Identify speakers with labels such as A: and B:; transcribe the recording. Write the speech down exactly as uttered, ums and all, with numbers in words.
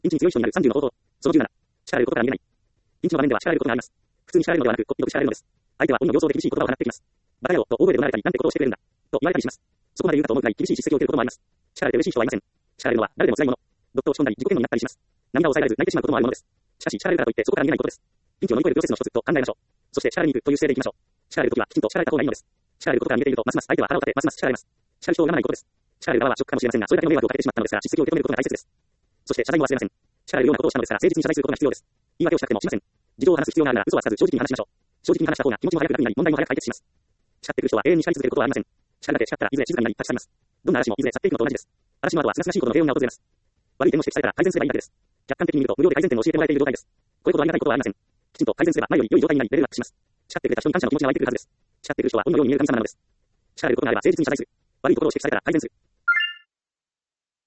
A: 認知に強い人になるさんじゅうの方法。そのじゅうなな。叱られることから逃げない。認知の場面では叱られることがあります。普通に叱られるのではなく、こっぴどく叱られるのです。相手は鬼の形相で厳しい言葉を放ってきます。バカ野郎と大声で怒鳴られたり、なんてことをしてくれるんだ。と言われたりします。そこまで言うかと思うくらい厳しい叱責を受けることもあります。叱られて嬉しい人はいません。叱られるのは誰でも辛いもの。どっと落ち込んだり自己嫌悪になったりします。涙を抑えられず泣いてしまうこともあるものです。しかし叱られるからといってそこから逃げないことです。ピンチを乗り越えるプロセスの一つと考えましょう。そして叱られに行くという姿勢でいきましょう。叱られるときはきちんと叱られた方がいいのです。叱られることから逃げているとますます相手は腹を立てますます叱られます。叱る人を恨まないことです。叱られる側はショックかもしれませんが、それだけの迷惑をかけてしまったのですから、叱責を受け止めることが大切です。そして謝罪も忘れません。叱られるようなことをしたのですから、誠実に謝罪することが必要です。言い訳をしたくてもしません。事情を話す必要があるなら嘘はつかず正直に話しましょう。正直に話した方が気持ちも早く楽になり問題も早く解決します。叱ってくる人は永遠に叱り続けることはありません。叱るだけ叱ったらいずれ静かになり立ち去ります。どんな嵐もいずれ去っていくのと同じです。嵐の後は清々しいことの平穏が訪れます。悪い点を指摘されたら改善すればいいだけです。客観的に見ると無料で改善点を教えてもらえている状態です。これほどありがたいことはありません。きちんと改善すれば前より良い状態になりレベルアップします。叱ってくれた人に感謝の気持ちが湧いてくるはずです。叱ってくる人は鬼のように見える神様なのです。叱られることがあれば誠実に謝罪する。悪いところを指摘されたら改善する。